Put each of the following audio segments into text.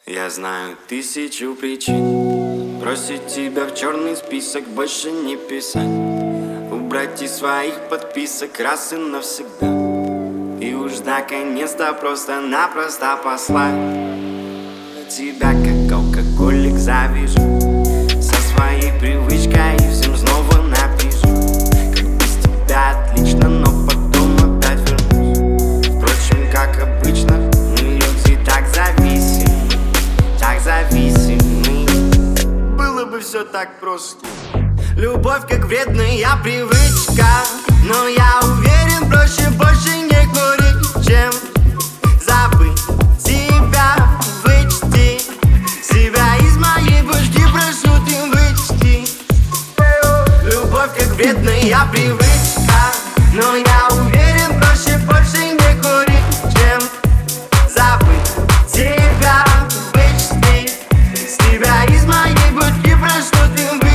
Я знаю тысячу причин бросить тебя в черный список, больше не писать, убрать из своих подписок раз и навсегда. И уж наконец-то просто-напросто послать тебя, как алкоголик, завяжу со своей привычкой и всем снова напишу, как без тебя отлично, но потом опять вернусь. Впрочем, как обычно, мы люди так зависимы. Было бы все так просто. Любовь как вредная привычка, но я уверен, проще больше не курить, чем забыть тебя, вычти себя из моей башки, прошу ты вычти. Любовь как вредная привычка, но я уверен, проще больше не курить, чем забыть тебя, вычти себя из моей башки, прошу ты вычти.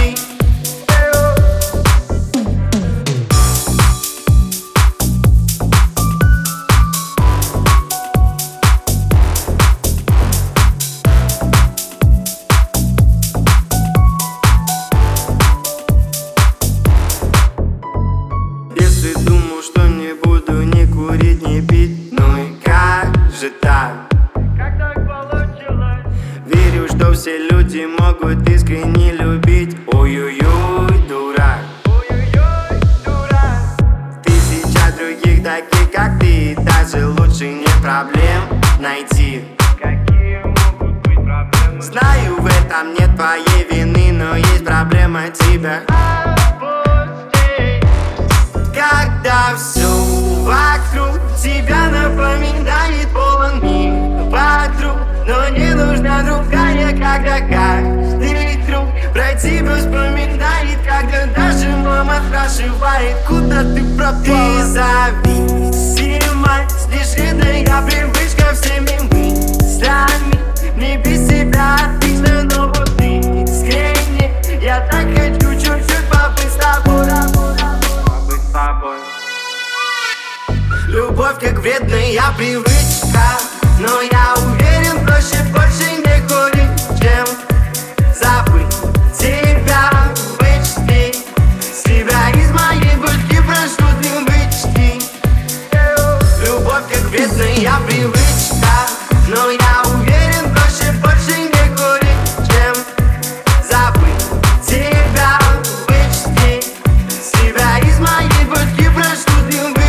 Если думал, что не буду ни курить, ни пить, ну и как же так? Как так получилось? Верю, что все люди могут искренне любить. Ой-ой-ой, дурак. Ой-ой-ой, дурак. Тысяча других таких, как ты, даже лучше не проблем найти. Какие могут быть проблемы? Знаю, в этом нет твоей вины, но есть проблема тебя. Отпусти. Когда все вокруг тебя напоминает полон мир вокруг, но не нужна другая, когда каждый друг про тебя вспоминает, когда даже мама спрашивает, куда ты пропала. Ты зависимость, лишь вредная привычка всеми мыслями. Не без себя отлично, но вот ты искренне. Я так хочу чуть-чуть побыть с тобой. Побыть с тобой. Любовь как вредная привычка, но я уверен, проще больше не курить, чем забыть тебя, вычти себя из моей башки, прошу ты вычти. Любовь как вредная привычка, но я уверен, проще больше не курить, чем забыть тебя, вычти себя из моей башки, прошу ты вычти.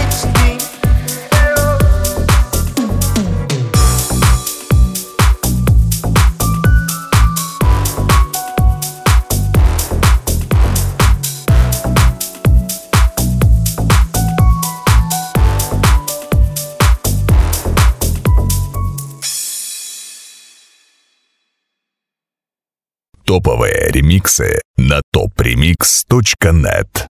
Топовые ремиксы на topremix.net.